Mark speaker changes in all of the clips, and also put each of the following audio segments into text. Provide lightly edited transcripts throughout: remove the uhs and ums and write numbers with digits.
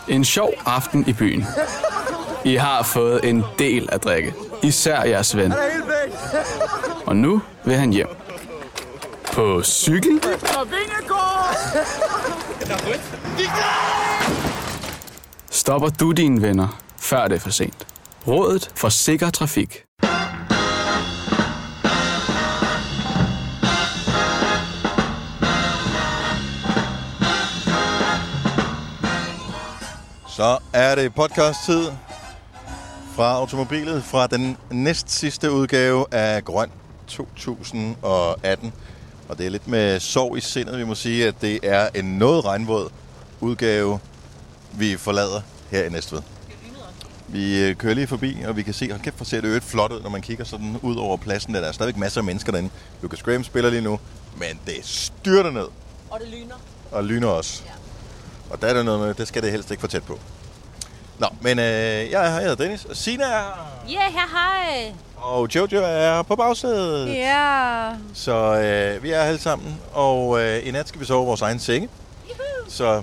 Speaker 1: En sjov aften i byen. I har fået en del at drikke. Især jeres ven. Og nu vil han hjem. På cykel? Stopper du dine venner, før det er for sent. Rådet for sikker trafik.
Speaker 2: Så er det podcast-tid fra Automobilet, fra den næst sidste udgave af Grøn 2018. Og det er lidt med sorg i sindet, vi må sige, at det er en noget regnvåd udgave, vi forlader her i Næstved. Vi kører lige forbi, og vi kan se, hold kæft, hvor ser det øvrigt flot ud, når man kigger sådan ud over pladsen. Der er stadigvæk masser af mennesker derinde. Lucas Graham spiller lige nu, men det styrter ned.
Speaker 3: Og det lyner.
Speaker 2: Og lyner også. Ja. Og der er det noget med, det skal det helst ikke få tæt på. Nå, men jeg hedder Dennis, og Sina er her.
Speaker 3: Ja, hej.
Speaker 2: Og Jojo er på bagsædet.
Speaker 3: Ja.
Speaker 2: Så vi er alle sammen, og i nat skal vi sove i vores egen senge. Så,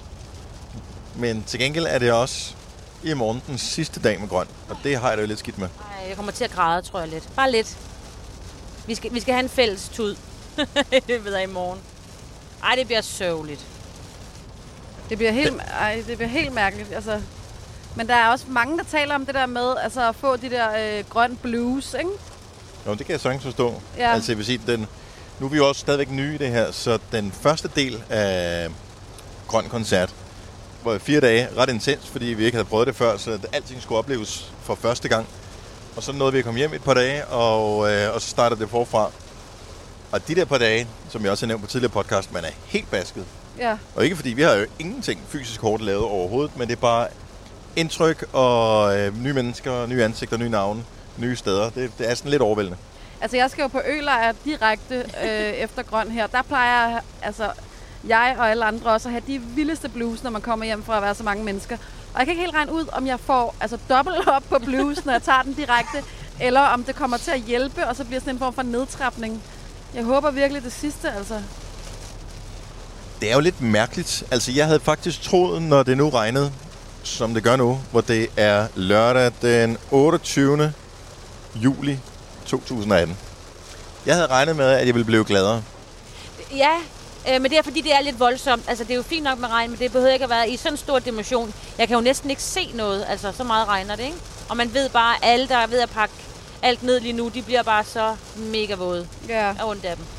Speaker 2: men til gengæld er det også i morgen den sidste dag med Grøn, og det har jeg da lidt skidt med.
Speaker 3: Ej, jeg kommer til at græde, tror jeg lidt. Bare lidt. Vi skal have en fælles tud. Det ved jeg i morgen. Ej, det bliver sørgeligt.
Speaker 4: Det bliver helt mærkeligt, altså. Men der er også mange, der taler om det der med altså, at få de der grøn blues, ikke?
Speaker 2: Jo, det kan jeg sagtens forstå.
Speaker 4: Ja.
Speaker 2: Altså, jeg vil sige, nu er vi jo også stadigvæk nye i det her, så den første del af Grøn Koncert var 4 dage ret intens, fordi vi ikke havde prøvet det før, så alting skulle opleves for første gang. Og så nåede vi at komme hjem et par dage, og så startede det forfra. Og de der par dage, som jeg også har nævnt på tidligere podcast, man er helt basket.
Speaker 4: Ja.
Speaker 2: Og ikke fordi vi har jo ingenting fysisk hårdt lavet overhovedet, men det er bare indtryk og nye mennesker, nye ansigter, nye navne, nye steder. Det er sådan lidt overvældende. Altså
Speaker 4: jeg skal jo på ølejr direkte efter Grøn her. Der plejer jeg og alle andre også at have de vildeste blues, når man kommer hjem fra at være så mange mennesker. Og jeg kan ikke helt regne ud, om jeg får dobbelt op på blues, når jeg tager den direkte, eller om det kommer til at hjælpe, og så bliver sådan en form for nedtrapning. Jeg håber virkelig det sidste, altså.
Speaker 2: Det er jo lidt mærkeligt. Altså, jeg havde faktisk troet, når det nu regnede, som det gør nu, hvor det er lørdag den 28. juli 2018. Jeg havde regnet med, at jeg ville blive gladere.
Speaker 3: Ja, men det er fordi, det er lidt voldsomt. Altså, det er jo fint nok med regn, men det behøver ikke at være i sådan en stor dimension. Jeg kan jo næsten ikke se noget. Altså, så meget regner det, ikke? Og man ved bare, at alle, der er ved at pakke alt ned lige nu, de bliver bare så mega våde.
Speaker 4: Ja.
Speaker 3: Og ondt af dem.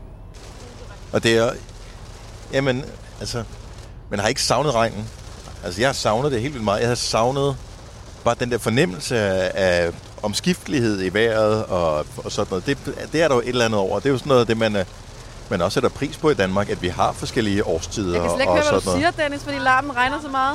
Speaker 2: Og det er... Jamen, altså... Man har ikke savnet regnen. Altså, jeg har savnet det helt vildt meget. Jeg har savnet bare den der fornemmelse af omskiftelighed i vejret og sådan noget. Det er der jo et eller andet over. Det er jo sådan noget, det man også sætter pris på i Danmark, at vi har forskellige årstider.
Speaker 4: Jeg kan slet ikke høre, hvad du siger, Dennis, fordi larmen regner så meget.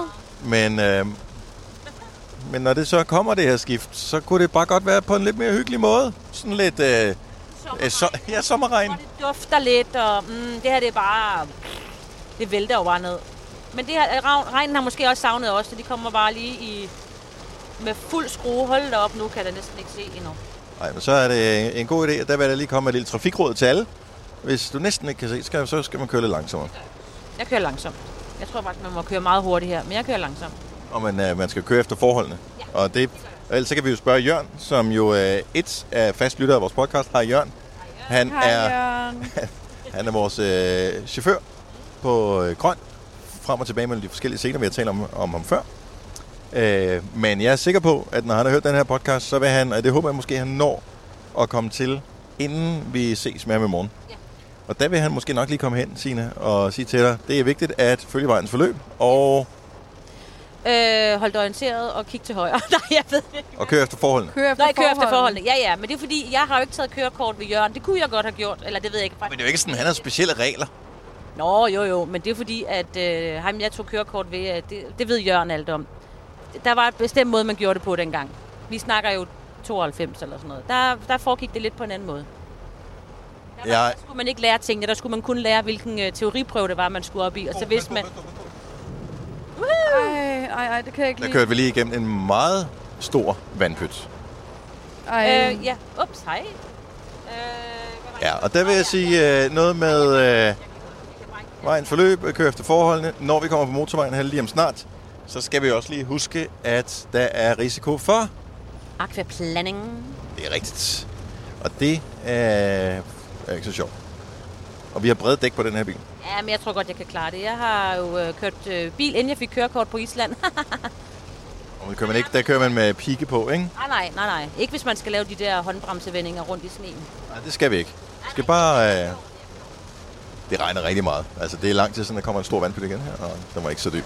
Speaker 2: Men når det så kommer, det her skift, så kunne det bare godt være på en lidt mere hyggelig måde. Sådan lidt... sommerregn.
Speaker 3: Og det dufter lidt, og det her det er bare... Det vælter jo bare ned. Men det her, regnen har måske også savnet os, så de kommer bare lige med fuld skrue. Hold da op, nu kan jeg da næsten ikke se endnu.
Speaker 2: Nej, men så er det en god idé, at der vil der lige komme et lille trafikråd til alle. Hvis du næsten ikke kan se, så skal man køre lidt langsommere.
Speaker 3: Jeg kører langsomt. Jeg tror faktisk, man må køre meget hurtigt her, men jeg kører langsomt.
Speaker 2: Og man skal køre efter forholdene. Ja. Og ellers så kan vi jo spørge Jørgen, som jo er fast lytter af vores podcast. Hej Jørgen. Han er vores chauffør på Grøn. Frem og tilbage mellem de forskellige scener, vi har talt om ham før. Men jeg er sikker på, at når han har hørt den her podcast, så vil han, og det håber jeg måske, han når at komme til, inden vi ses med ham i morgen. Ja. Og der vil han måske nok lige komme hen, Signe, og sige til dig, det er vigtigt at følge vejens forløb, og...
Speaker 3: Hold dig orienteret og kig til højre. Nej, jeg ved ikke.
Speaker 2: Og køre efter forholdene.
Speaker 3: Køre efter forholdene. Ja, men det er fordi, jeg har jo ikke taget kørekort ved Jørgen. Det kunne jeg godt have gjort, eller det ved jeg ikke.
Speaker 2: Men det er jo ikke sådan, han har specielle regler.
Speaker 3: Nå, jo, men det er fordi, at ham jeg tog kørekort ved, det ved Jørgen alt om. Der var en bestemt måde, man gjorde det på dengang. Vi snakker jo 92 eller sådan noget. Der foregik det lidt på en anden måde. Der skulle man ikke lære tingene, der skulle man kun lære, hvilken teoriprøve det var, man skulle op i. Og så vidste man...
Speaker 4: Ej, det kan jeg ikke lide.
Speaker 2: Der kørte vi lige igennem en meget stor vandpyt.
Speaker 3: Ja, ups, hej.
Speaker 2: Ja, og der vil jeg sige noget med vejens forløb, køre efter forholdene. Når vi kommer på motorvejen her lige om snart, så skal vi også lige huske, at der er risiko for...
Speaker 3: Aquaplaning.
Speaker 2: Det er rigtigt. Og det er ikke så sjovt. Og vi har brede dæk på den her bil.
Speaker 3: Ja, men jeg tror godt, jeg kan klare det. Jeg har jo kørt bil, inden jeg fik kørekort på Island.
Speaker 2: Der kører man med pigge på, ikke?
Speaker 3: Nej. Ikke hvis man skal lave de der håndbremsevendinger rundt i sneen.
Speaker 2: Nej, det skal vi ikke. Vi skal bare... Det regner rigtig meget. Altså, det er lang tid siden, der kommer en stor vandpyt igen her, og den var ikke så dyb.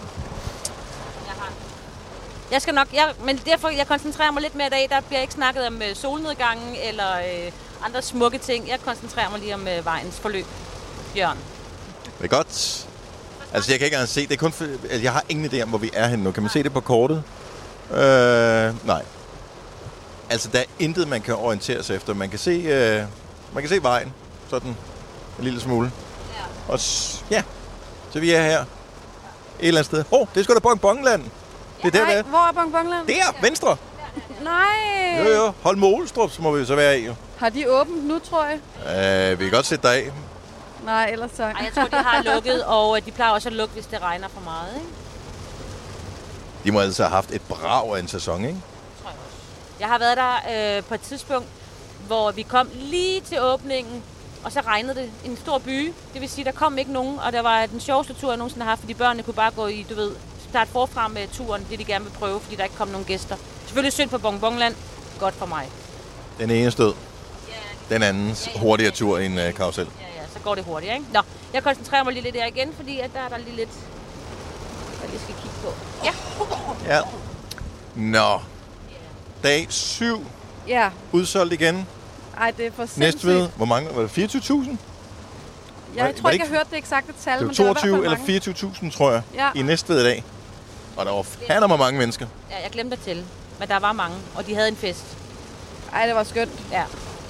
Speaker 3: Jeg skal nok... men derfor, jeg koncentrerer mig lidt mere i dag. Der bliver ikke snakket om solnedgangen eller andre smukke ting. Jeg koncentrerer mig lige om vejens forløb. Jørgen.
Speaker 2: Det er godt. Altså, jeg kan ikke engang se... Det er kun for, altså, jeg har ingen idé om, hvor vi er henne nu. Kan man se det på kortet? Nej. Altså, der er intet, man kan orientere sig efter. Man kan se vejen. Sådan en lille smule. Ja. Og så vi er her. Et eller andet sted. Det er sgu da Bongbongland. Det er der.
Speaker 4: Hvor er Bongbongland?
Speaker 2: Der, venstre.
Speaker 4: Nej.
Speaker 2: Jo. Holme-Olstrup, så må vi så være i. Jo.
Speaker 4: Har de åbent nu, tror jeg?
Speaker 2: Vi kan godt sætte dig af.
Speaker 4: Nej, ellers tak.
Speaker 3: Jeg tror, de har lukket, og de plejer også at lukke, hvis det regner for meget, ikke?
Speaker 2: De må altså have haft et brag af en sæson, ikke?
Speaker 3: Tror jeg også. Jeg har været der på et tidspunkt, hvor vi kom lige til åbningen, og så regnede det en stor by. Det vil sige, der kom ikke nogen, og der var den sjoveste tur, jeg nogensinde har haft, fordi børnene kunne bare gå i, starte forfra med turen, det de gerne vil prøve, fordi der ikke kom nogen gæster. Selvfølgelig synd på Bongbongland. Godt for mig.
Speaker 2: Den ene stød. Den andens hurtigere tur i en karusel.
Speaker 3: Ja, så går det hurtigt, ikke? Nå, jeg koncentrerer mig lige lidt der igen, fordi at der er lige lidt, jeg lige skal kigge på.
Speaker 2: Ja. Nå. Dag 7.
Speaker 4: Ja.
Speaker 2: Udsolgt igen.
Speaker 4: Ej, det er for sindssygt.
Speaker 2: Næstved. Hvor mange? Var det 24.000?
Speaker 4: Jeg tror ikke, jeg hørte det eksakte tal,
Speaker 2: det var
Speaker 4: men det var
Speaker 2: 22 eller 24.000, tror jeg, i Næstved i dag. Og der var fandme mange mennesker.
Speaker 3: Ja, jeg glemte at tælle, men der var mange, og de havde en fest.
Speaker 4: Ej, det var skønt.
Speaker 3: Ja.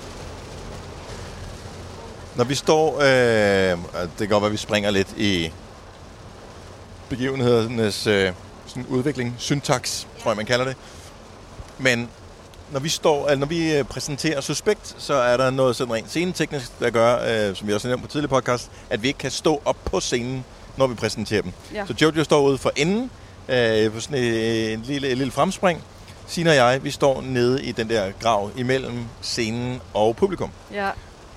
Speaker 2: Når vi står... det kan godt være, at vi springer lidt i begivenhedernes sådan udvikling. Syntaks, tror jeg, man kalder det. Men når vi præsenterer Suspekt, så er der noget sådan rent sceneteknisk, der gør, som vi også har nævnt på tidligere podcast, at vi ikke kan stå op på scenen, når vi præsenterer dem. Ja. Så Jojo står ude for enden, på sådan en lille fremspring. Signe og jeg, vi står nede i den der grav imellem scenen og publikum.
Speaker 4: Ja.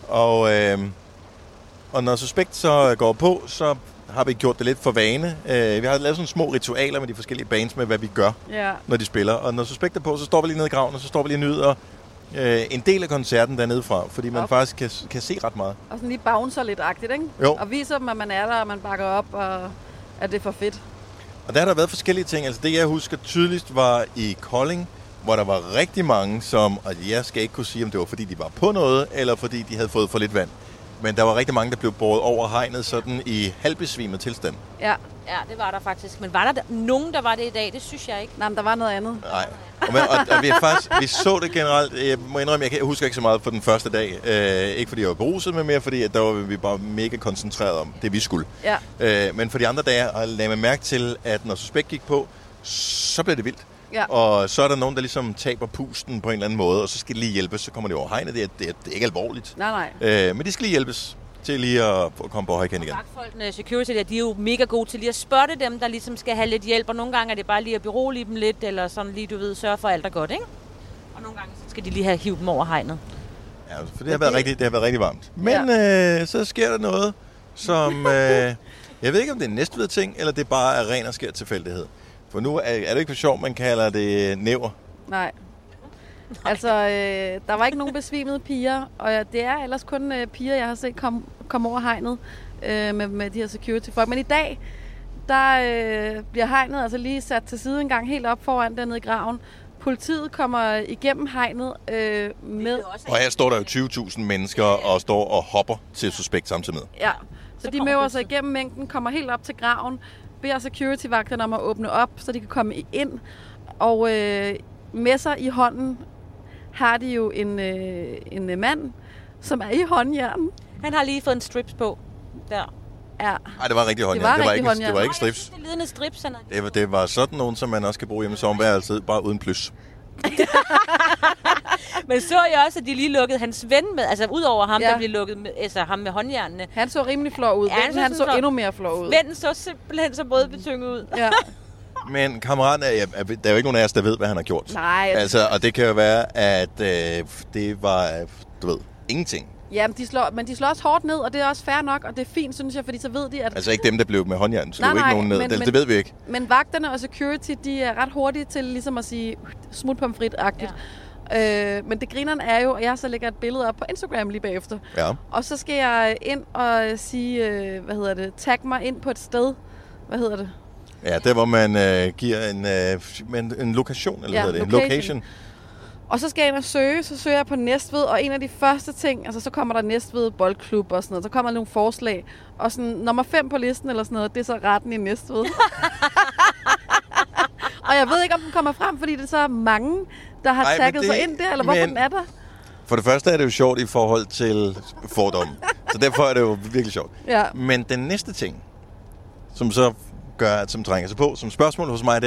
Speaker 2: Og når Suspekt så går på, så har vi gjort det lidt for vane. Vi har lavet sådan små ritualer med de forskellige bands med, hvad vi gør, når de spiller. Og når Suspekt er på, så står vi lige nede i graven, og så står vi lige og nyder en del af koncerten dernede fra, fordi man faktisk kan se ret meget.
Speaker 4: Og sådan lige bouncer lidt-agtigt, ikke?
Speaker 2: Jo.
Speaker 4: Og viser dem, at man er der, og man bakker op, og at det er for fedt.
Speaker 2: Og der har der været forskellige ting. Altså det, jeg husker tydeligst, var i Kolding, hvor der var rigtig mange, og jeg skal ikke kunne sige, om det var fordi, de var på noget, eller fordi de havde fået for lidt vand. Men der var rigtig mange, der blev båret over hegnet sådan i halvbesvimet tilstand.
Speaker 3: Ja, det var der faktisk. Men var der nogen, der var det i dag? Det synes jeg ikke.
Speaker 4: Nej, men der var noget andet.
Speaker 2: Nej. Og vi så det generelt. Jeg må indrømme, jeg husker ikke så meget på den første dag. Ikke fordi jeg var beruset, men mere fordi, at der var vi bare mega koncentreret om det, vi skulle. Ja. Men for de andre dage lagde man mærke til, at når Suspekt gik på, så blev det vildt. Ja. Og så er der nogen, der ligesom taber pusten på en eller anden måde, og så skal de lige hjælpes, så kommer de over hegnet. Det er ikke alvorligt.
Speaker 4: Nej.
Speaker 2: Men de skal lige hjælpes til lige at komme på højkant igen.
Speaker 3: Vagtfolkene, security, de er jo mega gode til lige at spotte dem, der ligesom skal have lidt hjælp, og nogle gange er det bare lige at berolige dem lidt, eller sådan lige, du ved, sørge for alt er godt, ikke? Og nogle gange så skal de lige have hivet dem over hegnet.
Speaker 2: Ja, for det har været rigtig varmt. Men så sker der noget, som... jeg ved ikke, om det er en Næstved ting, eller det bare er ren og skær tilfældighed. For nu er det ikke for sjovt, man kalder det næver.
Speaker 4: Nej. Altså, der var ikke nogen besvimede piger, og det er ellers kun piger, jeg har set komme over hegnet med de her security-folk. Men i dag, der bliver hegnet altså lige sat til side en gang helt op foran dernede i graven. Politiet kommer igennem hegnet med...
Speaker 2: Og her står der jo 20.000 mennesker og står og hopper til Suspekt samtidig med.
Speaker 4: Ja, så de møver sig igennem mængden, kommer helt op til graven, beder security-vagterne om at åbne op, så de kan komme ind. Og med sig i hånden har de jo en mand, som er i håndjern.
Speaker 3: Han har lige fået en strips på. Der.
Speaker 2: Ja. Ej, det var rigtig håndjern. Det var ikke strips.
Speaker 3: Det lidende strips.
Speaker 2: Det var sådan nogen, som man også kan bruge hjemme i sommerværelset, bare uden plus.
Speaker 3: Men så jeg også, at de lige lukkede hans ven med, altså ud over ham, der blev lukket med, altså ham med håndjernene.
Speaker 4: Han så rimelig flår ud. Ja, han så endnu mere flår ud.
Speaker 3: Vennen så simpelthen så brødbetynget ud.
Speaker 4: Ja.
Speaker 2: Men kammeraten, der er jo ikke nogen af os, der ved, hvad han har gjort.
Speaker 4: Nej.
Speaker 2: Altså, og det kan jo være, at det var, du ved, ingenting.
Speaker 4: Ja, men de slår også hårdt ned, og det er også fair nok, og det er fint, synes jeg, fordi så ved de, at...
Speaker 2: Altså ikke dem, der blev med håndjern, slog ikke nogen ned. Det ved vi ikke.
Speaker 4: Men vagterne og security, de er ret hurtige til ligesom at sige smut pomfrit-agtigt. Ja. Men det grinerne er jo, at jeg så lægger et billede op på Instagram lige bagefter.
Speaker 2: Ja.
Speaker 4: Og så skal jeg ind og sige, tag mig ind på et sted. Hvad hedder det?
Speaker 2: Ja, der hvor man giver en lokation, eller hedder det? En location.
Speaker 4: Og så skal jeg ind og søge, så søger jeg på Næstved, og en af de første ting, altså så kommer der Næstved Boldklub og sådan noget, så kommer der nogle forslag, og sådan nummer 5 på listen eller sådan noget, det er så retten i Næstved. Og jeg ved ikke, om den kommer frem, fordi det er så mange, der har tagget sig ind der, eller hvorfor den er der.
Speaker 2: For det første er det jo sjovt i forhold til fordomme, så derfor er det jo virkelig sjovt. Ja. Men den næste ting, som så gør, at som trænger sig på, som spørgsmål hos mig, det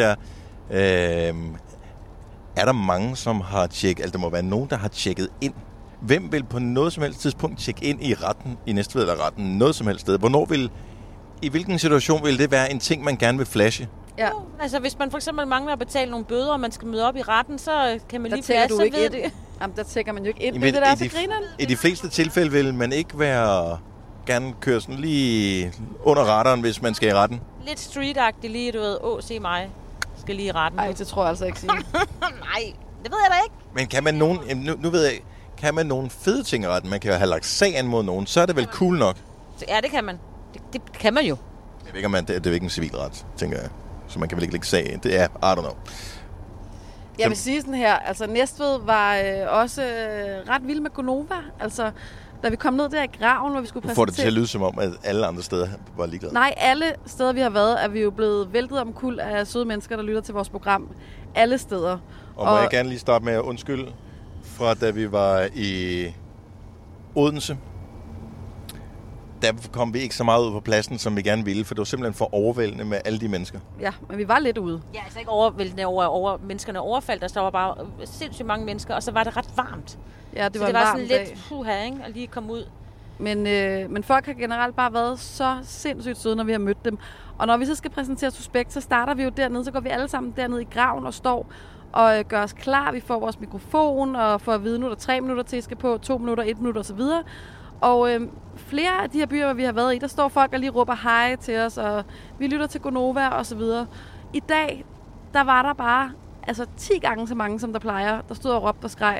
Speaker 2: er der mange, som har tjekket, altså der må være nogen, der har tjekket ind. Hvem vil på noget som helst tidspunkt tjekke ind i retten, i Næstved eller retten, noget som helst sted? I hvilken situation vil det være en ting, man gerne vil flashe?
Speaker 3: Ja. Altså hvis man for eksempel mangler at betale nogle bøder, og man skal møde op i retten, så kan man lige flashe, så ved det.
Speaker 4: Jamen, der tjekker man jo ikke ind. Det er så grineren.
Speaker 2: I de fleste tilfælde vil man ikke gerne køre sådan lige under radaren, hvis man skal i retten.
Speaker 3: Lidt street-agtigt lige, du ved, se mig, skal lige i retten.
Speaker 4: Nej, det tror jeg altså ikke sige.
Speaker 3: Nej, det ved jeg da ikke.
Speaker 2: Men kan man nu ved jeg, kan man nogle fede ting i retten? Man kan jo have lagt sag an mod nogen, så er det vel cool nok?
Speaker 3: Ja, det kan man. Det kan man jo.
Speaker 2: Jeg ved ikke, om det er ikke en civilret, tænker jeg. Så man kan vel ikke lægge sag. Det er, I don't know.
Speaker 4: Jeg vil sige sådan her, altså Næstved var også ret vild med Gonova. Altså, da vi kom ned der i graven, hvor vi skulle præsentere...
Speaker 2: Får det til at lyde som om, at alle andre steder var ligeglade?
Speaker 4: Nej, alle steder, vi har været, er vi jo blevet væltet omkuld af søde mennesker, der lytter til vores program. Alle steder.
Speaker 2: Og må jeg gerne lige starte med at undskylde fra, da vi var i Odense. Der kom vi ikke så meget ud på pladsen, som vi gerne ville, for det var simpelthen for overvældende med alle de mennesker.
Speaker 4: Ja, men vi var lidt ude.
Speaker 3: Ja, altså ikke overvældende over menneskerne overfaldt, der var bare sindssygt mange mennesker, og så var det ret varmt.
Speaker 4: Ja, det var
Speaker 3: sådan lidt puha, ikke? At lige komme ud.
Speaker 4: Men folk har generelt bare været så sindssygt søde, når vi har mødt dem. Og når vi så skal præsentere Suspekt, så starter vi jo dernede, så går vi alle sammen dernede i graven og står og gør os klar. Vi får vores mikrofon og får at vide, nu er der 3 minutter til, skal på 2 minutter, 1 minut osv. Og flere af de her byer, hvor vi har været i, der står folk og lige råber hej til os, og vi lytter til Gonova og så videre. I dag, der var der bare 10 gange så mange, som der plejer, der stod og råbte og skreg.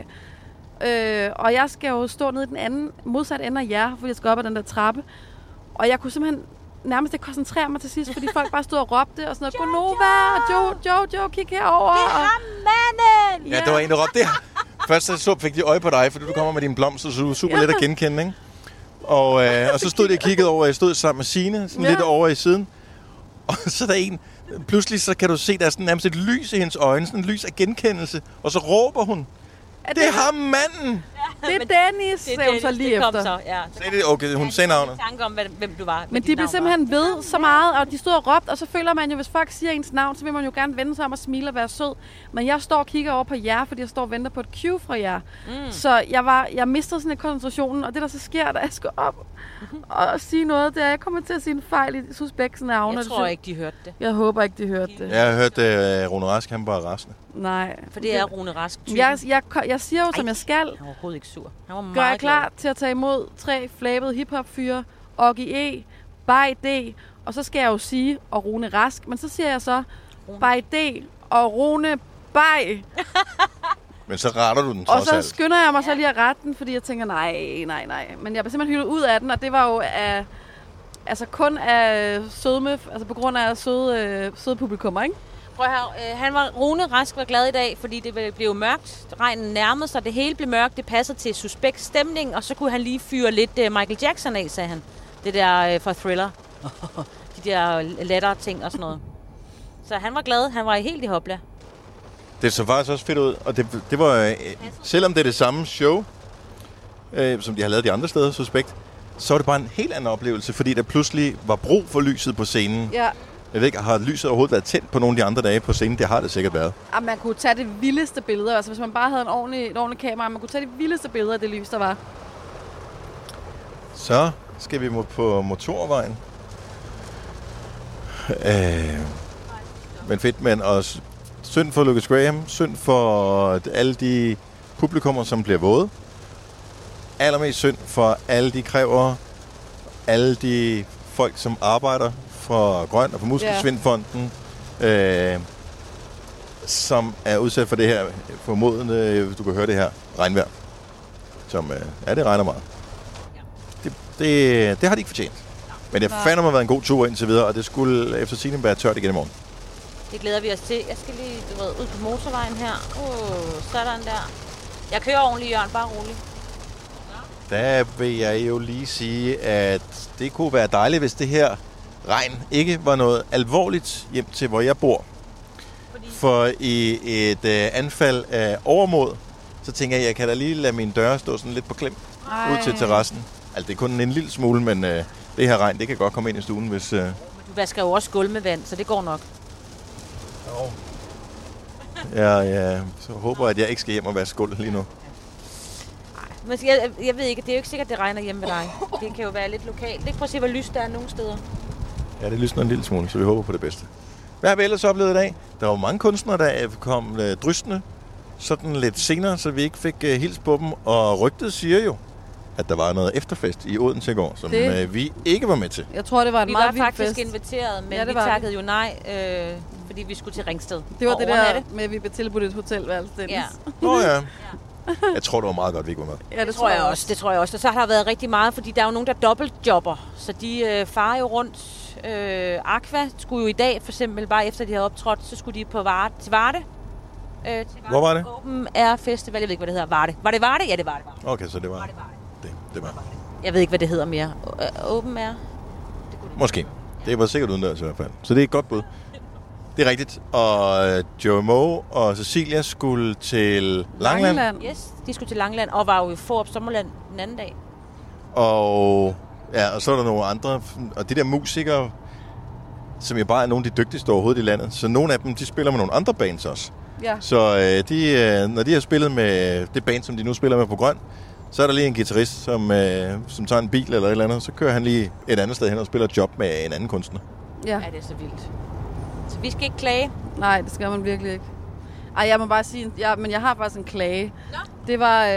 Speaker 4: Og jeg skal jo stå nede i den anden, modsat ende af jer, fordi jeg skal op ad den der trappe. Og jeg kunne simpelthen nærmest ikke koncentrere mig til sidst, fordi folk bare stod og råbte og sådan noget. Gonova, Joe, kig herover.
Speaker 3: Det er ham, manden!
Speaker 2: Ja, der var en, der råbte der. Først så fik de øje på dig, fordi du kommer med din blomster, så du er super let at genkende, ikke? Og så stod de og kiggede over, jeg stod sammen med Signe, sådan lidt over i siden. Og så er der en, pludselig så kan du se, der er sådan nærmest et lys i hendes øjne, sådan et lys af genkendelse. Og så råber hun, det er ham manden!
Speaker 4: Det er Dennis, sagde hun så lige efter.
Speaker 3: Så, ja.
Speaker 2: Okay, hun sagde navnet.
Speaker 3: Tanke om, hvem du var.
Speaker 4: Men de blev simpelthen ved så meget, og de stod og råbte, og så føler man jo, hvis folk siger ens navn, så vil man jo gerne vende sig om og smile og være sød. Men jeg står og kigger over på jer, fordi jeg står og venter på et cue fra jer. Så jeg mistede sådan lidt koncentrationen, og det der så sker, da jeg skal op og sige noget, det er, jeg kommer til at sige en fejl i Suspekts navn.
Speaker 3: Jeg tror ikke, de hørte det.
Speaker 4: Jeg håber ikke, de hørte det.
Speaker 2: Jeg har hørt Rune Rask, han var rasende.
Speaker 4: Nej.
Speaker 3: For det er Rune Rask typen.
Speaker 4: Jeg siger jo, som jeg skal.
Speaker 3: Han var overhovedet ikke sur. Han var meget
Speaker 4: Gør jeg klar til at tage imod 3 flabede hiphop-fyre, Oggy E, Bay D, og så skal jeg jo sige, og Rune Rask, men så siger jeg så, Bay D og Rune Bay.
Speaker 2: Men så retter du den trods alt.
Speaker 4: Og så skynder jeg mig så lige at rette den, fordi jeg tænker, nej. Men jeg blev simpelthen hyldet ud af den, og det var jo kun af sødme, altså på grund af søde publikummer, ikke?
Speaker 3: Prøv her, Rune Rask var glad i dag, fordi det blev mørkt. Regnen nærmede sig, det hele blev mørkt. Det passer til Suspekt stemning, og så kunne han lige fyre lidt Michael Jackson af, sagde han. Det der fra Thriller. De der lettere ting og sådan noget. Så han var glad. Han var helt i hopla.
Speaker 2: Det så faktisk også fedt ud, og det var, selvom det er det samme show, som de har lavet de andre steder, Suspekt, så var det bare en helt anden oplevelse, fordi der pludselig var brug for lyset på scenen.
Speaker 4: Ja.
Speaker 2: Jeg ved ikke, har lyset overhovedet været tændt på nogle af de andre dage på scenen? Det har det sikkert været.
Speaker 4: Ja, man kunne tage det vildeste billeder. Altså, hvis man bare havde et ordentligt kamera, man kunne tage de vildeste billeder af det lys, der var.
Speaker 2: Så skal vi på Motorvejen. Men fedt, men også synd for Lucas Graham, synd for alle de publikummer, som bliver våde. Allermest synd for alle de krævere, alle de folk, som arbejder for Grøn og for Muskelsvindfonden, som er udsat for det her formodende, du kan høre det her, regnvejr. Som, det regner meget. Det har de ikke fortjent. Men det fandme har været en god tur indtil videre, og det skulle efter sigende være tørt igen i morgen.
Speaker 3: Det glæder vi os til. Jeg skal lige ud på motorvejen her. Sådan der. Jeg kører ordentligt, Jørgen. Bare roligt.
Speaker 2: Der vil jeg jo lige sige, at det kunne være dejligt, hvis det her regn ikke var noget alvorligt hjem til, hvor jeg bor. For i et anfald af overmod, så tænker jeg kan da lige lade mine døre stå sådan lidt på klem ud til terrassen. Altså, det er kun en lille smule, men det her regn, det kan godt komme ind i stuen, hvis... Du
Speaker 3: vasker jo også gulv med vand, så det går nok.
Speaker 2: Ja, så håber at jeg ikke skal hjem og vaske gulv lige nu.
Speaker 3: Men jeg ved ikke, det er jo ikke sikkert, det regner hjemme ved dig. Det kan jo være lidt lokalt. Ikke? Prøv at se, hvor lyst der er nogle steder.
Speaker 2: Ja, det lysner en lille smule, så vi håber på det bedste. Hvad har vi ellers oplevet i dag? Der var mange kunstnere, der kom drystende sådan lidt senere, så vi ikke fik hils på dem. Og rygtet siger jo, at der var noget efterfest i Odense i går, som vi ikke var med til.
Speaker 4: Jeg tror, det var en meget vild fest.
Speaker 3: Vi var faktisk inviteret, men vi takkede jo nej, fordi vi skulle til Ringsted.
Speaker 4: Det var det der med, at vi blev tilbudt et hotelværelse, Dennis.
Speaker 2: Ja. Ja. Jeg tror, det var meget godt, vi ikke var med.
Speaker 3: Ja, det tror jeg også. Det tror jeg også. Og så har der været rigtig meget, fordi der er jo nogen, der dobbeltjobber. Så de farer jo rundt. Aqua skulle jo i dag, for eksempel, bare efter de havde optrådt, så skulle de på til Varde.
Speaker 2: Hvor var det?
Speaker 3: Open Air Festival. Jeg ved ikke, hvad det hedder. Varde. Var det Varde? Ja, det var det.
Speaker 2: Okay, så det var det var.
Speaker 3: Jeg ved ikke, hvad det hedder mere. Open Air?
Speaker 2: Måske. Det var sikkert udendørs i hvert fald. Så det er et godt bud. Det er rigtigt. Og Joey Moe og Cecilia skulle til Langeland.
Speaker 3: Yes, de skulle til Langeland og var jo i Fårup Sommerland den anden dag.
Speaker 2: Og så er der nogle andre. Og de der musikere, som jo bare er nogle af de dygtigste overhovedet i landet. Så nogle af dem, de spiller med nogle andre bands også.
Speaker 4: Ja.
Speaker 2: Så når de har spillet med det band, som de nu spiller med på Grøn, så er der lige en guitarist, som tager en bil eller et eller andet. Så kører han lige et andet sted hen og spiller job med en anden kunstner.
Speaker 3: Ja, det er så vildt. Så vi skal ikke klage?
Speaker 4: Nej, det skal man virkelig ikke. Ej, jeg må bare sige, men jeg har faktisk en klage. Nå? Det var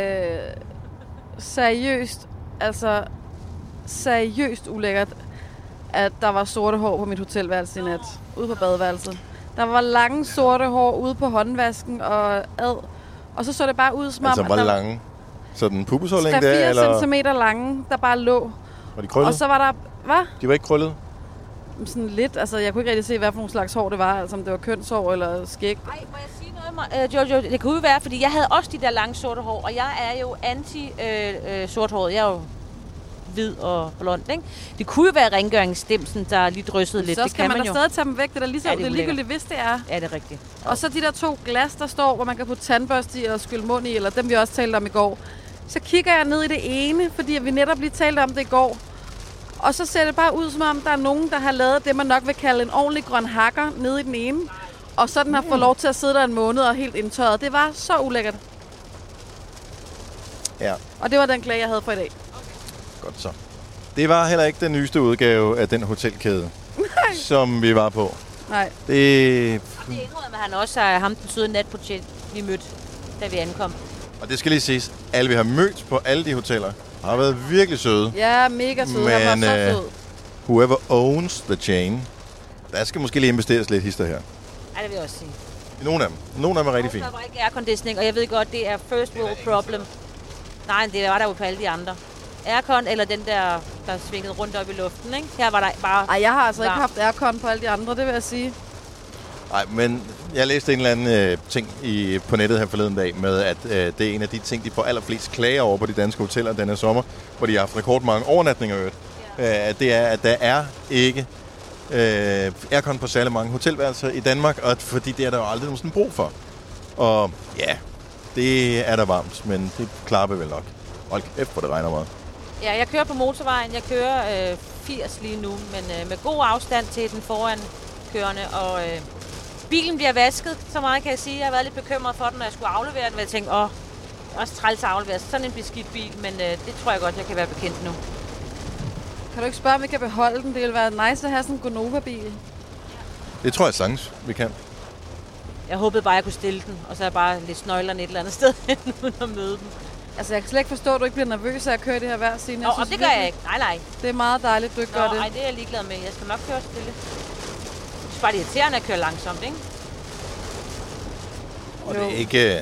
Speaker 4: seriøst ulækkert, at der var sorte hår på mit hotelværelse i nat, ude på badeværelset. Der var lange sorte hår ude på håndvasken og og så det bare ud som om...
Speaker 2: Altså, hvor lange? Sådan pubeshårlængde der,
Speaker 4: 3-4 centimeter lange, der bare lå.
Speaker 2: Var de krøllet?
Speaker 4: Og så var der... Hvad?
Speaker 2: De var ikke krøllet?
Speaker 4: Sådan lidt. Altså, jeg kunne ikke rigtig se, hvad for nogle slags hår det var. Altså, om det var kønshår eller skæg.
Speaker 3: Ej, må jeg sige noget, Jojo? Det kunne jo være, fordi jeg havde også de der lange sorte hår, og jeg er jo anti-sorthåret. Jeg er jo hvid og blond, ikke? Det kunne jo være rengøringsstemsen, der lige dryssede lidt.
Speaker 4: Så skal man da stadig tage dem væk. Det er ligesom, det er ligegyldigt, hvis det er.
Speaker 3: Ja, det er rigtigt.
Speaker 4: Og så de der 2 glas, der står, hvor man kan putte tandbørste i og skylle mund i, eller dem vi også talte om i går. Så kigger jeg ned i det ene, fordi vi netop lige talte om det i går. Og så ser det bare ud, som om der er nogen, der har lavet det, man nok vil kalde en ordentlig grøn hakker nede i den ene. Og så den har fået lov til at sidde der en måned og helt indtørret. Det var så ulækkert.
Speaker 2: Ja.
Speaker 4: Og det var den klage, jeg havde for i dag.
Speaker 2: Godt så. Det var heller ikke den nyeste udgave af den hotelkæde, som vi var på.
Speaker 4: Nej.
Speaker 3: Det indrømmer, at han også er ham den søde natportier, vi mødte, da vi ankom.
Speaker 2: Og det skal lige siges, alle vi har mødt på alle de hoteller, har været virkelig søde.
Speaker 4: Ja, mega søde.
Speaker 2: Men
Speaker 4: han var så sød.
Speaker 2: Whoever owns the chain, der skal måske lige investeres lidt hister her.
Speaker 3: Ja, det vil jeg også sige.
Speaker 2: Nogle af dem. Nogle af dem er rigtig fine.
Speaker 3: Der var ikke airconditioning, og jeg ved godt, det er first world problem. Nej, det var der jo på alle de andre. Aircon eller den der svingede rundt op i luften, ikke? Her var der bare...
Speaker 4: Ej, jeg har altså ikke haft aircon på alle de andre, det vil jeg sige.
Speaker 2: Nej, men jeg læste en eller anden ting på nettet her forleden dag med, at det er en af de ting, de får allerflest klager over på de danske hoteller denne sommer, hvor de har haft rekordmange overnatninger øvrigt. Det er, at der er ikke aircon på særlig mange hotelværelser i Danmark, og fordi det er der jo aldrig nogen brug for. Og ja, det er der varmt, men det klarer vi vel nok. Hold kæft, hvor det regner meget.
Speaker 3: Ja, jeg kører på motorvejen. Jeg kører 80 lige nu, men med god afstand til den foran kørende, og bilen bliver vasket, så meget kan jeg sige. Jeg har været lidt bekymret for den, når jeg skulle aflevere den, men jeg tænkte, også træls at aflevere sådan en beskidt bil, men det tror jeg godt, jeg kan være bekendt nu.
Speaker 4: Kan du ikke spørge, om vi kan beholde den? Det ville være nice at have sådan en Gonova-bil.
Speaker 2: Det tror jeg sagtens, vi kan.
Speaker 3: Jeg håbede bare, jeg kunne stille den, og så er jeg bare lidt snøjlerne et eller andet sted uden at møde dem.
Speaker 4: Altså, jeg kan slet ikke forstå, at du ikke bliver nervøs af at køre det her hver scene.
Speaker 3: Og det gør jeg ikke. Nej.
Speaker 4: Det er meget dejligt, du ikke gør det.
Speaker 3: Nej, det er jeg ligeglad med. Jeg skal nok køre stille. Det er bare irriterende at køre langsomt, ikke?
Speaker 2: Og det er ikke...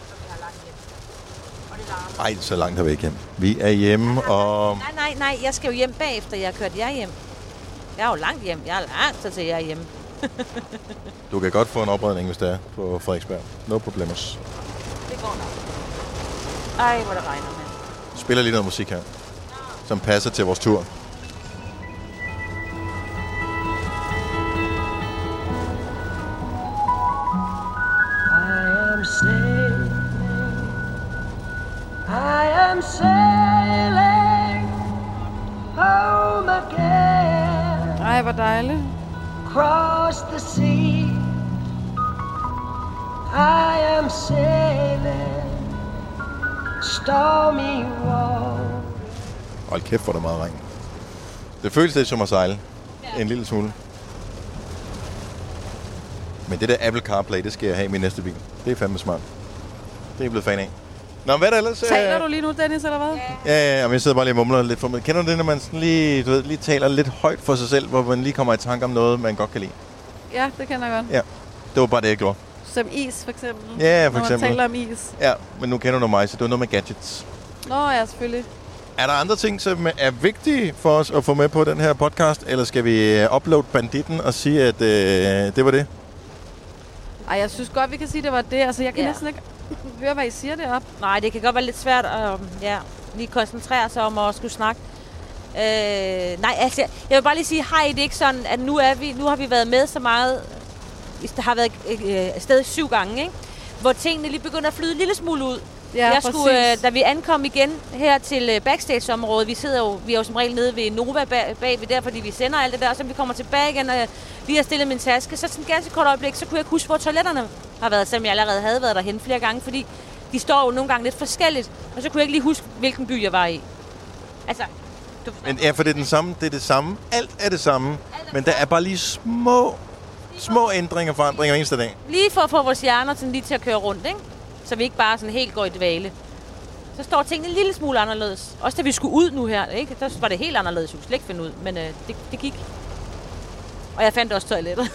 Speaker 2: Ej, så langt har vi ikke hjem. Vi er hjemme, og...
Speaker 3: Nej. Jeg skal jo hjem bagefter, jeg har kørt jer hjem. Jeg er jo langt hjem. Jeg er langt til jeg er hjemme.
Speaker 2: Du kan godt få en opredning, hvis det er på Frederiksberg. No problemers.
Speaker 3: Det går nok. Ej, hvor det regner, mand.
Speaker 2: Spiller lige noget musik her, som passer til vores tur.
Speaker 5: I am sailing home again.
Speaker 4: Ej, hvor dejligt.
Speaker 5: Across the sea. I am sailing stormy water.
Speaker 2: Hold kæft, hvor der meget regn. Det føles lidt som at sejle. En lille smule. Men det der Apple CarPlay, det skal jeg have i min næste bil. Det er fandme smart. Det er jeg blevet fan af. Nå, hvad er der ellers?
Speaker 4: Taler du lige nu, Dennis, eller hvad?
Speaker 2: Ja, men jeg sidder bare lige og mumler lidt for mig. Kender du det, når man sådan lige taler lidt højt for sig selv, hvor man lige kommer i tanke om noget, man godt kan lide?
Speaker 4: Ja, det kender jeg godt.
Speaker 2: Ja, det var bare det, jeg gjorde.
Speaker 4: Som is, for eksempel.
Speaker 2: Ja, for eksempel.
Speaker 4: Når man taler om is.
Speaker 2: Ja, men nu kender du mig, så det var noget med gadgets.
Speaker 4: Nå, ja, selvfølgelig.
Speaker 2: Er der andre ting, som er vigtige for os at få med på den her podcast, eller skal vi uploade banditten og sige, at det var det?
Speaker 4: Ej, jeg synes godt, vi kan sige, at det var det. Altså, jeg kan næsten ikke høre, hvad I siger deroppe.
Speaker 3: Nej, det kan godt være lidt svært at lige koncentrere sig om at skulle snakke. Nej, altså, jeg vil bare lige sige, hej, det er ikke sådan, at nu har vi været med så meget, der har været afsted 7 gange, ikke? Hvor tingene lige begynder at flyde en lille smule ud.
Speaker 4: Ja,
Speaker 3: Da vi ankom igen her til backstage-området, vi er jo som regel nede ved Nova bagved der, fordi vi sender alt det der, og så vi kommer tilbage igen, og lige har stillet min taske, så sådan et ganske kort øjeblik, så kunne jeg ikke huske, hvor toiletterne har været, selvom jeg allerede havde været derhen flere gange, fordi de står jo nogle gange lidt forskelligt, og så kunne jeg ikke lige huske, hvilken by jeg var i. Altså,
Speaker 2: men ja, for det er det samme. Alt er det samme, men der er bare lige små ændringer og forandringer eneste dag.
Speaker 3: Lige for at få vores hjerner sådan lige til at køre rundt, ikke? Så vi ikke bare sådan helt går i dvale. Så står tingene en lille smule anderledes. Også da vi skulle ud nu her, ikke? Der var det helt anderledes. Vi kunne slet ikke finde ud, men det gik. Og jeg fandt også toilettet.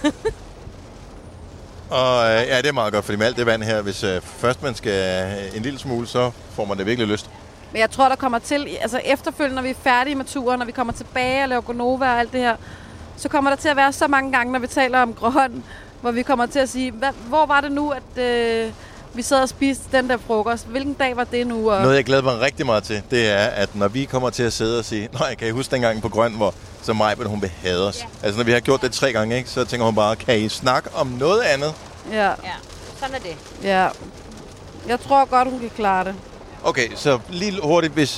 Speaker 2: Og ja, det er meget godt, fordi med alt det vand her, hvis først man skal en lille smule, så får man det virkelig lyst.
Speaker 4: Men jeg tror, der kommer til, altså efterfølgende, når vi er færdige med turen, når vi kommer tilbage og laver Gonova og alt det her, så kommer der til at være så mange gange, når vi taler om grøn, hvor vi kommer til at sige, hvor var det nu, at vi sad og spiste den der frokost? Hvilken dag var det nu? Og...
Speaker 2: Noget, jeg glæder mig rigtig meget til, det er, at når vi kommer til at sidde og sige, nej, kan I huske dengang på grøn, hvor så Majbert, hun vil hade os. Ja. Altså, når vi har gjort det 3 gange, ikke, så tænker hun bare, kan I snakke om noget andet?
Speaker 4: Ja,
Speaker 3: sådan er det.
Speaker 4: Ja, jeg tror godt, hun kan klare det.
Speaker 2: Okay, så lige hurtigt, hvis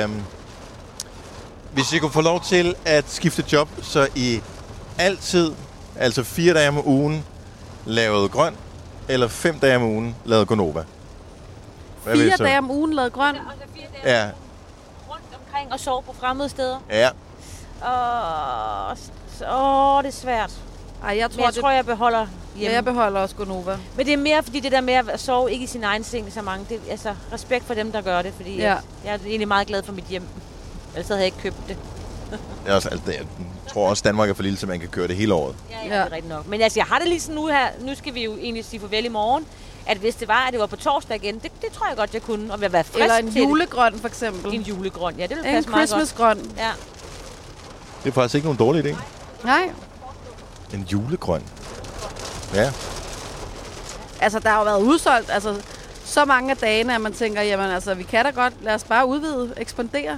Speaker 2: I kunne få lov til at skifte job, så I altid, altså 4 dage om ugen, lavede grøn, eller 5 dage om ugen, lavede Gonova.
Speaker 4: 4 dage om ugen lavede grøn?
Speaker 2: Ja.
Speaker 3: Rundt omkring og sove på fremmede steder.
Speaker 2: Ja.
Speaker 3: Det er svært.
Speaker 4: Ej, jeg tror,
Speaker 3: jeg beholder hjemme.
Speaker 4: Ja, jeg beholder også Gonova.
Speaker 3: Men det er mere fordi det der med at sove ikke i sin egen seng så mange. Det, altså respekt for dem, der gør det, fordi jeg er egentlig meget glad for mit hjem. Ellers havde jeg ikke købt det.
Speaker 2: Jeg tror også, Danmark er for lille, så man kan køre det hele året.
Speaker 3: Ja, det er rigtigt nok. Men altså, jeg har det lige sådan nu her. Nu skal vi jo egentlig sige farvel i morgen. At hvis det var, at det var på torsdag igen, det tror jeg godt, jeg kunne. Og være frisk
Speaker 4: eller en
Speaker 3: til
Speaker 4: julegrøn, for eksempel.
Speaker 3: En julegrøn, ja, det vil passe meget godt.
Speaker 4: En Christmas-grøn.
Speaker 3: Ja.
Speaker 2: Det er faktisk ikke nogen dårlig idé.
Speaker 4: Nej.
Speaker 2: En julegrøn. Ja.
Speaker 4: Altså, der har jo været udsolgt, altså så mange af dagene, at man tænker, jamen altså, vi kan da godt, lad os bare udvide, ekspandere.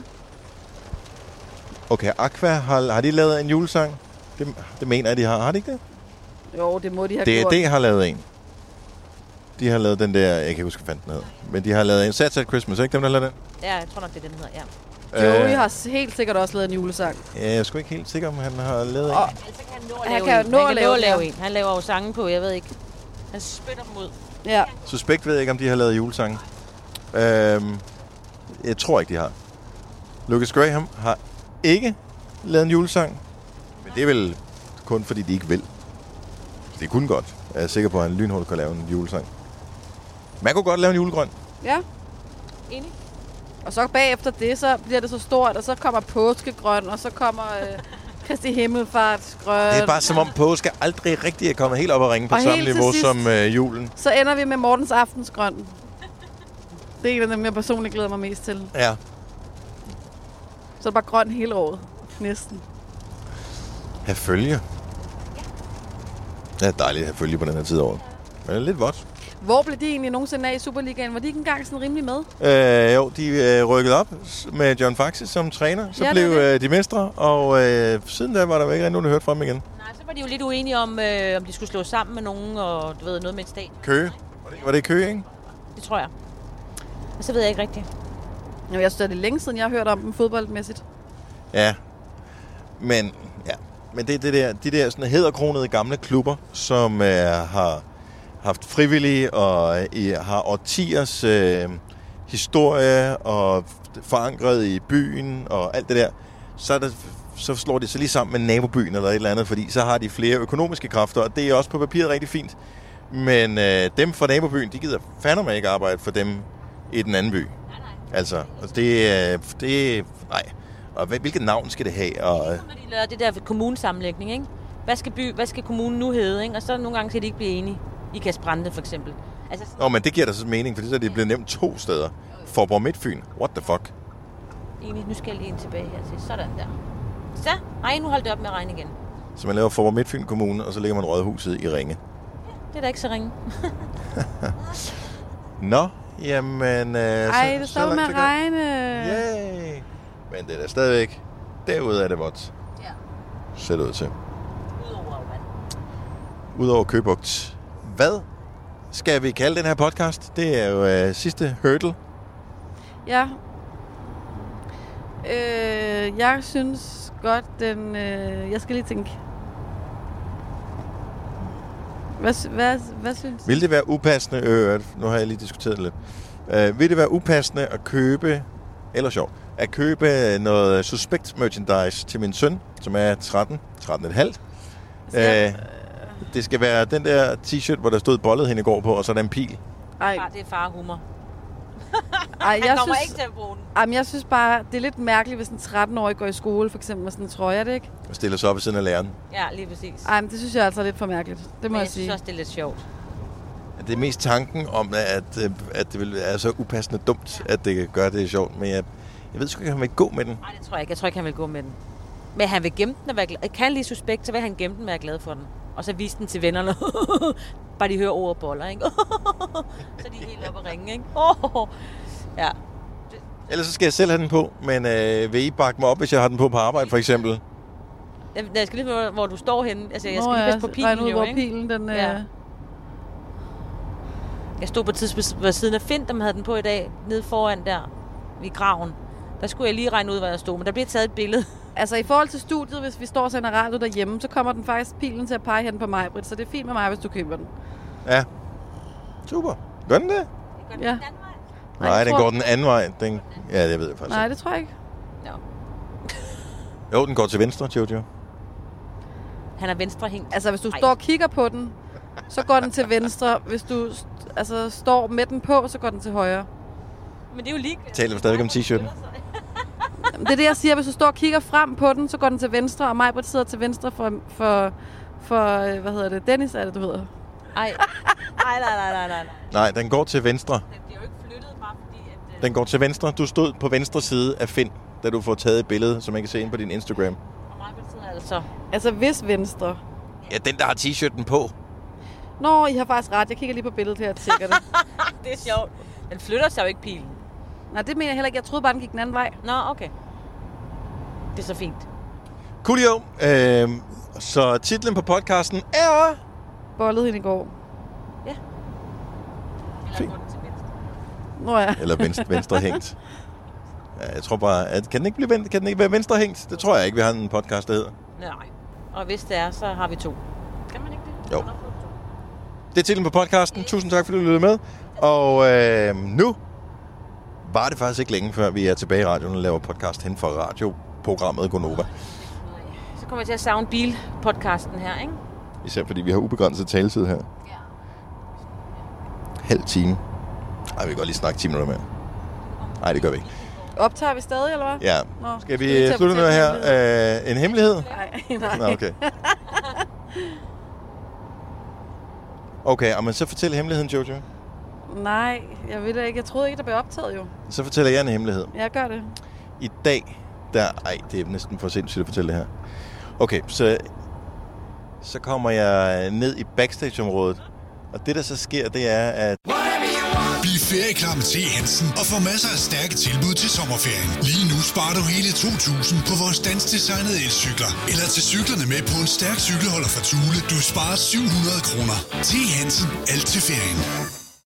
Speaker 2: Okay, Aqua, har de lavet en julesang? Det mener jeg, de har. Har de ikke det?
Speaker 4: Jo, det må de have gjort.
Speaker 2: D&D har lavet en. De har lavet den der, jeg kan ikke huske, hvad fanden den hedder. Men de har lavet en Sad Christmas, ikke dem, der har lavet den?
Speaker 3: Ja, jeg tror nok, det er den hedder, ja.
Speaker 4: Joey har helt sikkert også lavet en julesang.
Speaker 2: Ja, jeg er sgu ikke helt sikker, om han har lavet en.
Speaker 3: Han kan nå at lave en. Han laver jo sange på, jeg ved ikke. Han spytter dem ud.
Speaker 4: Ja.
Speaker 2: Suspekt ved jeg ikke, om de har lavet julesange. Jeg tror ikke, de har. Lucas Graham har ikke lavet en julesang. Men det er vel kun, fordi de ikke vil. Det kunne godt. Jeg er sikker på, at han lynhurtigt kan lave en julesang. Man kunne godt lave en julegrøn.
Speaker 4: Ja.
Speaker 3: Enig.
Speaker 4: Og så bagefter det, så bliver det så stort, og så kommer påskegrøn, og så kommer Kristi Himmelfartsgrøn.
Speaker 2: Det er bare som om påske aldrig rigtig er kommet helt op at ringe på samme niveau som julen.
Speaker 4: Så ender vi med Mortens aftensgrøn. Det er en af dem, jeg personligt glæder mig mest til.
Speaker 2: Ja.
Speaker 4: Så er det bare grøn hele året. Næsten.
Speaker 2: Have følge. Det er dejligt at have følge på den her tid af året. Men det er lidt vådt.
Speaker 4: Hvor blev de egentlig nogensinde af i Superligaen? Var de ikke engang sådan rimelig med?
Speaker 2: Jo, de rykkede op med John Faxe som træner. Så blev de mestre, og siden da var der jo ikke nogen, der hørte fra dem igen.
Speaker 3: Nej, så var de jo lidt uenige om de skulle slå sammen med nogen, og du ved, noget med et stat.
Speaker 2: Køge. Var det Køge, ikke?
Speaker 3: Det tror jeg. Og så ved jeg ikke rigtigt.
Speaker 4: Jo, jeg synes, det er længe siden, jeg har hørt om dem fodboldmæssigt.
Speaker 2: Ja. Men det er de der sådan hæderkronede gamle klubber, som har haft frivillige og har årtiers historie og forankret i byen og alt det der. Så slår de sig lige sammen med nabobyen eller et eller andet, fordi så har de flere økonomiske kræfter, og det er også på papiret rigtig fint. Men dem fra nabobyen, de gider fandme ikke arbejde for dem i den anden by. Nej. Altså, det nej. Og hvilket navn skal det have? Og
Speaker 3: når de laver det der kommunesammenlægning, ikke? Hvad skal kommunen nu hedde, ikke? Og så nogle gange skal de ikke blive enige. I Kasprande for eksempel. Altså,
Speaker 2: men det giver da så mening, fordi så er det blevet nævnt 2 steder. Forborg Midtfyn. What the fuck?
Speaker 3: Egentlig, nu skal jeg lige ind tilbage her til. Sådan der. Så, nej, nu holdt det op med at regne igen.
Speaker 2: Så man laver Forborg Midtfyn Kommune, og så lægger man Rådhuset i Ringe.
Speaker 3: Ja, det er da ikke så ringe.
Speaker 2: Nå, jamen...
Speaker 4: Ej, det står med at regne.
Speaker 2: Yay! Men det er da stadigvæk... Derude er det vådt.
Speaker 3: Ja.
Speaker 2: Ser det ud til.
Speaker 3: Udover vand.
Speaker 2: Udover Købugt. Hvad skal vi kalde den her podcast? Det er jo sidste hurdle.
Speaker 4: Ja. Jeg synes godt, den... jeg skal lige tænke. Hvad synes?
Speaker 2: Vil det være upassende... nu har jeg lige diskuteret det lidt. Vil det være upassende at købe... Eller sjovt. At købe noget suspekt merchandise til min søn, som er 13,5. Det skal være den der t-shirt, hvor der stod bollet hende i går på, og så er der en pil.
Speaker 4: Ej.
Speaker 3: Det er farhumor.
Speaker 4: Ej,
Speaker 3: Han kommer ikke til at bruge den.
Speaker 4: Jamen, jeg synes bare, det er lidt mærkeligt, hvis en 13-årig går i skole, for eksempel med sådan en trøje, er det ikke?
Speaker 2: Og stiller sig op ved siden af læreren.
Speaker 3: Ja, lige præcis.
Speaker 4: Ej, men det synes jeg altså er lidt for mærkeligt. Det må jeg sige.
Speaker 3: Jeg synes også, det er lidt sjovt.
Speaker 2: Det er mest tanken om, at det vil være så upassende dumt, at det kan gøre det sjovt. Men jeg ved sgu ikke, han vil gå med den.
Speaker 3: Nej, det tror jeg ikke. Jeg tror ikke, han vil gå med den. Men han vil gemme den og være glad. Kan lige suspekt, så vil han gemme den og være glad for den. Og så vise den til vennerne. Bare de hører ordet boller, ikke? Så de er helt oppe at ringe, ikke? Ja.
Speaker 2: Ellers så skal jeg selv have den på, men vil I bakke mig op, hvis jeg har den på arbejde, for eksempel?
Speaker 3: Jeg skal lige hvor du står henne. Altså, jeg skal lige passe på pilen,
Speaker 4: ud,
Speaker 3: jo,
Speaker 4: hvor
Speaker 3: ikke?
Speaker 4: pilen, den...
Speaker 3: Ja. Jeg stod på et tidspunkt ved siden af Finn, der havde den på i dag, nede foran der, ved graven. Der skulle jeg lige regne ud, hvor jeg stod, men der bliver taget et billede.
Speaker 4: Altså i forhold til studiet, hvis vi står og sender radio derhjemme, så kommer den faktisk pilen til at pege hen på mig, Britt. Så det er fint med mig, hvis du køber den.
Speaker 2: Ja. Super. Gør den det?
Speaker 4: Ja.
Speaker 2: Nej, den går den anden vej. Ja, det ved jeg faktisk.
Speaker 4: Nej, det tror jeg ikke.
Speaker 3: No.
Speaker 2: Jo, den går til venstre, Jojo.
Speaker 3: Han er venstrehængt.
Speaker 4: Altså hvis du står og kigger på den, så går den til venstre. Hvis du står med den på, så går den til højre.
Speaker 3: Men det er jo lige...
Speaker 2: Taler du stadigvæk om t-shirten?
Speaker 4: Det er det, jeg siger. Hvis du står og kigger frem på den, så går den til venstre, og Maj-Britt sidder til venstre for hvad hedder det? Dennis er det, du hedder.
Speaker 3: Nej.
Speaker 2: Nej, den går til venstre.
Speaker 3: Den bliver jo ikke flyttet, bare fordi at...
Speaker 2: Den går til venstre. Du stod på venstre side af Finn, da du får taget et billede, som man kan se ind på din Instagram.
Speaker 3: Og Maj-Britt sidder altså...
Speaker 4: Altså hvis venstre.
Speaker 2: Ja, den der har t-shirten på.
Speaker 4: Nå, I har faktisk ret. Jeg kigger lige på billedet her, sikkert.
Speaker 3: Det er sjovt. Den flytter sig jo ikke, pilen.
Speaker 4: Nej, det mener jeg heller ikke. Jeg troede bare, den gik den anden vej.
Speaker 3: Nå, okay. Det er så fint.
Speaker 2: Coolio. Så titlen på podcasten er...
Speaker 4: Bollet hende i går.
Speaker 3: Ja.
Speaker 2: Fint.
Speaker 3: Eller til venstre.
Speaker 4: Nå ja.
Speaker 2: Eller venstre hængt. Ja, jeg tror bare, at kan den ikke være venstre hængt? Det tror jeg ikke, vi har en podcast, der hedder.
Speaker 3: Nej. Og hvis det er, så har vi 2. Kan man ikke det?
Speaker 2: Jo. Det er titlen på podcasten. Tusind tak, fordi du lyttede med. Og nu var det faktisk ikke længe, før vi er tilbage i radioen og laver podcast hen for radioprogrammet Gonova.
Speaker 3: Så kommer jeg til at savne bilpodcasten her, ikke?
Speaker 2: Især fordi vi har ubegrænset taletid her. Halv time. Ej, vi kan godt lige snakke 10 minutter mere. Nej, det gør vi ikke.
Speaker 4: Optager vi stadig, eller hvad?
Speaker 2: Ja.
Speaker 4: Nå,
Speaker 2: Skal vi slutte nu her? En hemmelighed?
Speaker 4: Nej.
Speaker 2: Nå, okay. Okay, men så fortæl hemmeligheden, Jojo.
Speaker 4: Nej, jeg ved det ikke. Jeg troede ikke, der blev optaget jo.
Speaker 2: Så fortæller jeg en hemmelighed.
Speaker 4: Jeg gør det.
Speaker 2: I dag, det er næsten for sindssygt at fortælle det her. Okay, så kommer jeg ned i backstage-området. Og det, der så sker, det er, at...
Speaker 6: Bliv ferieklar med T. Hansen og få masser af stærke tilbud til sommerferien. Lige nu sparer du hele 2.000 på vores danskdesignede elcykler. Eller til cyklerne med på en stærk cykelholder fra Thule. Du sparer 700 kroner. T. Hansen. Alt til ferien.